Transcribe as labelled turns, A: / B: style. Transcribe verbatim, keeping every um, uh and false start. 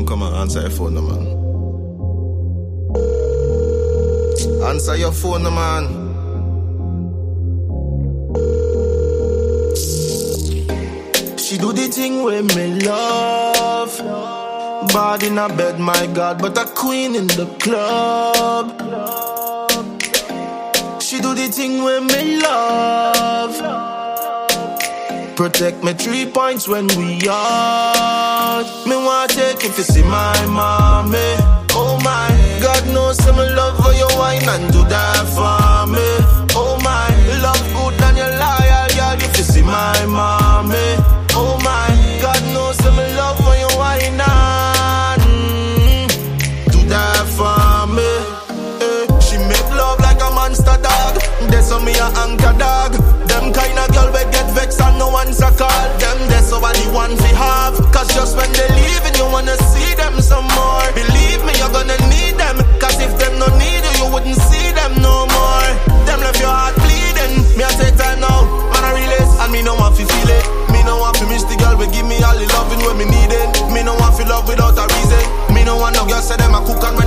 A: on, come on, answer your phone, no, man. Answer your phone, no, man. She do the thing with me love. Bad in a bed, my God, but a queen in the club. She do the thing with me love. Protect me three points when we out. Me want take if you see my mommy. Oh my, God knows some love for your wine and do that for me. Oh my, love good than your liar, girl, if you see my mommy. Oh my, God knows some love for your wine and mm, do that for me. Eh, she make love like a monster dog. That's on me a anchor dog. Them kind of girl we get vexed and no answer call. Them that's all the one we have. Cause just when they leave and you wanna see them some more. Believe me, you're gonna need them. Cause if them no need you, you wouldn't see them no more. Them left your heart bleeding. Me I take time now, man I realize. And me no want to feel it. Me no want to miss the girl we give me all the loving when me need it. Me no want to love without a reason. Me no want no girl say them a cook and